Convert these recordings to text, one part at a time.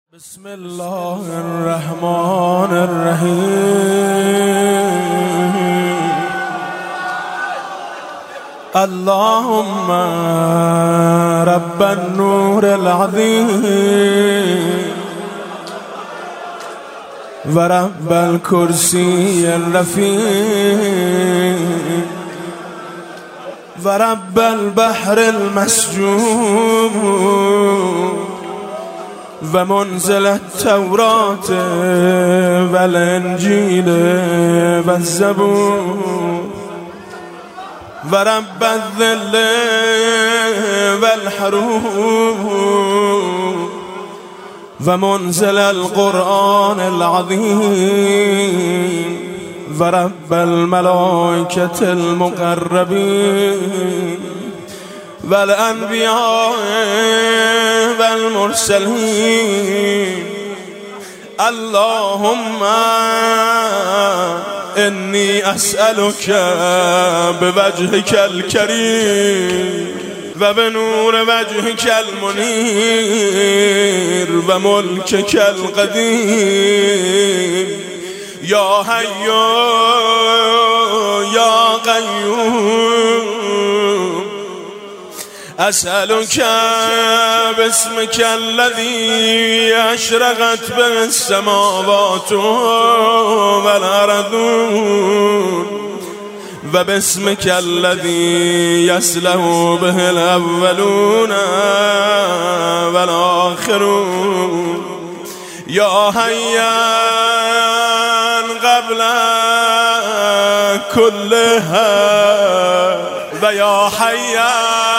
بسم الله الرحمن الرحيم. اللهم رب النور العظيم ورب الكرسي الرفيع ورب البحر المسجود ومنزل التوراة والإنجيل والزبور ورب الظل والحروب ومنزل القرآن العظيم ورب الملائكة المقربين والأنبياء والمرسلين. اللهم إني أسألك بوجهك الكريم وبنور وجهك المنير وملكك القديم يا حي يا قيوم، أسألك باسمك الذي أشرقت به السماوات والأرضون وباسمك الذي يسلح به الأولون والآخرون يا حيا قبل كلها ويا حيا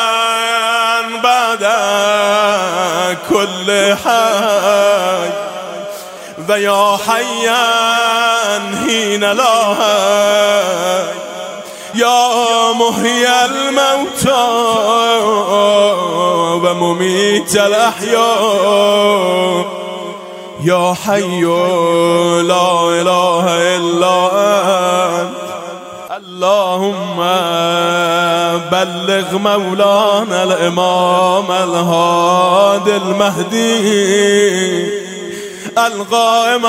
بعد كل حي ويا حيا حين لا حي يا محيي الموتى ومميت الأحياء يا حي لا إله إلا أنت. اللهم بلغ مولانا الإمام الهادي المهدي القائم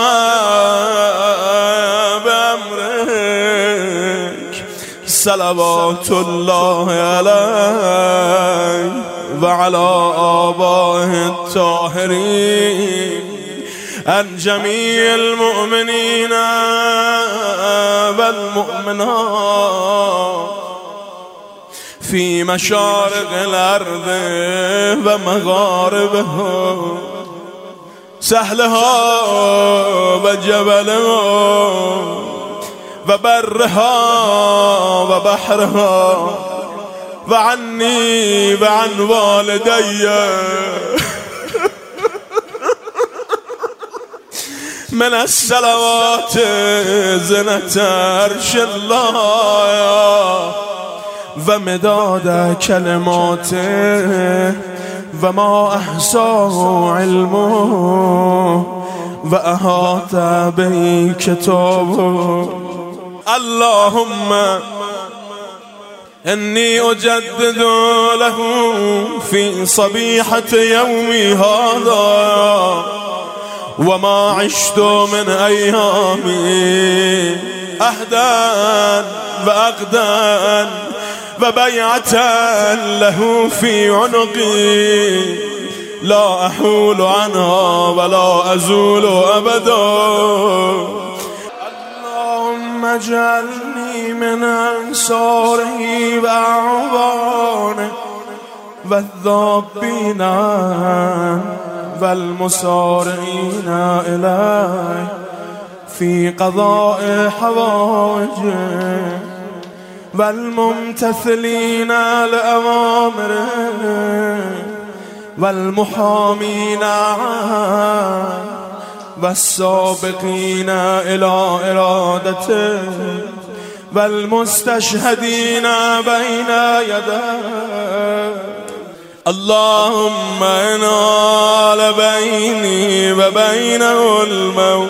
بأمرك صلوات الله عليه وعلى آبائه الطاهرين عن جميع المؤمنين والمؤمنات في مشارق الأرض ومغاربها سهلها وجبلها وبرها وبحرها وعني وعن والدي من الصلوات زنة عرش الله ومداد كلماته وما أحصاه علمه وأحاط به كتابه. اللهم إني أجدد له في صبيحة يومي هذا وما عشت من أيامي أهدا وأقدا وبيعة له في عنقي لا أحول عنها ولا أزول أبدا. اللهم اجعلني من أنصاره وأعوانه والذابين والمسارعين إليه في قضاء حوائجه والممتثلين لأوامره والمحامين والسابقين إلى إرادته والمستشهدين بين يديه. اللهم انال بيني وبينه الموت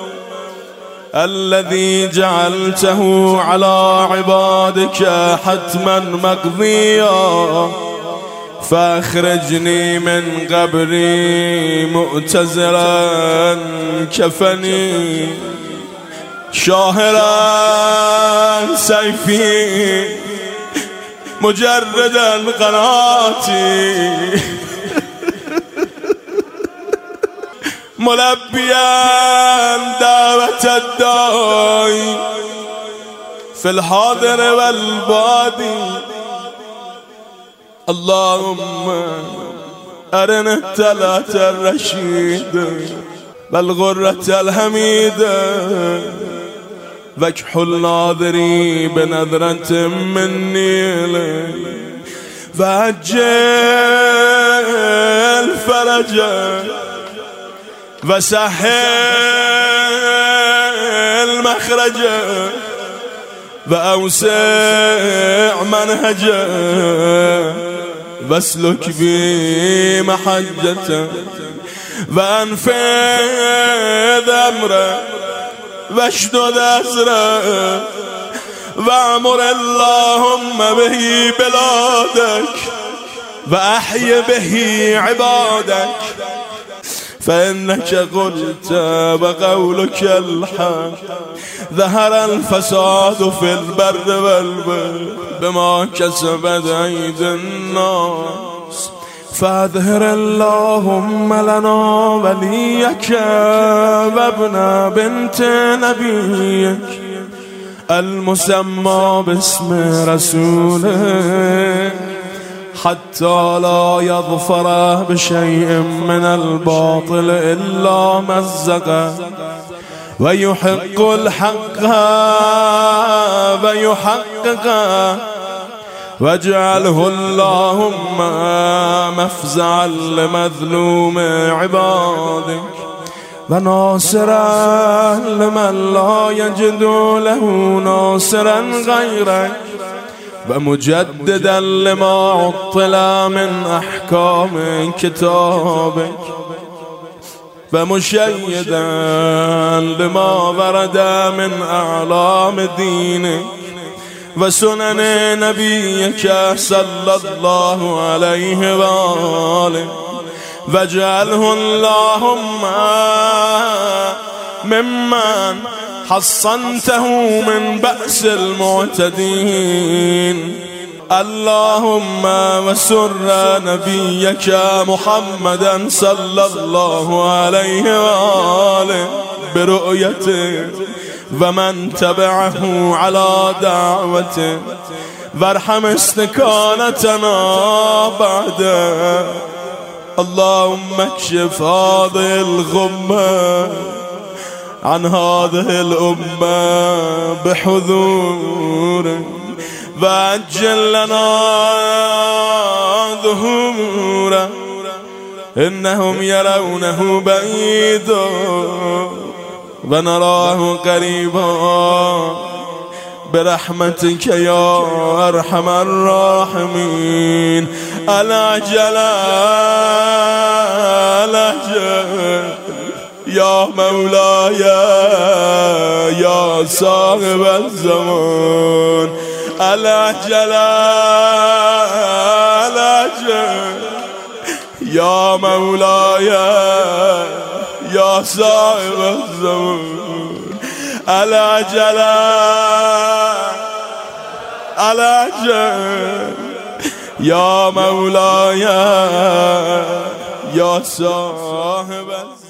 الذي جعلته على عبادك حتما مقضيا فاخرجني من قبري مؤتزرا كفني شاهرا سيفي مجردا قناتي ملبيا دعوة الداعي في الحاضر والبادي اللهم أرنا الثلاثة الرشيدة بالغرة الحميدة وكح الناظري بنظرة مني وعجل فرجا وسهل مخرجا وأوسع منهجا واسلك بي محجة وأنفذ أمره واشدد أزره وأمر اللهم به بلادك وأحي به عبادك فإنك قلت وقولك الحق ظهر الفساد في البر والبحر بما كسبت أيدي الناس فاظهر اللهم لنا وليك وابن بنت نبيك المسمى باسم رسوله حتى لا يظفر بشيء من الباطل إلا مزقه ويحق الحق ويحققه واجعله اللهم مفزعا لمظلوم عبادك وناصرا لمن لا يجد له ناصرا غيرك ومجددا لما عطل من أحكام كتابك ومشيدا لما ورد من أعلام دينك وسنن نبيك صلى الله عليه وآله واجعله اللهم ممن حصنته من بأس المعتدين اللهم وسر نبيك محمدا صلى الله عليه وآله برؤيته ومن تبعه على دعوته وارحم استكانتنا بعده اللهم اكشف هذه الغمة عن هذه الأمة بحضور وعجل لنا ظهوره إنهم يرونه بعيدا ونراه قريبا برحمتك يا أرحم الراحمين العجل العجل يا مولاي يا صاحب الزمان العجل العجل يا مولاي يا صاحب الزمان العجل العجل يا مولاي يا صاحب الزمان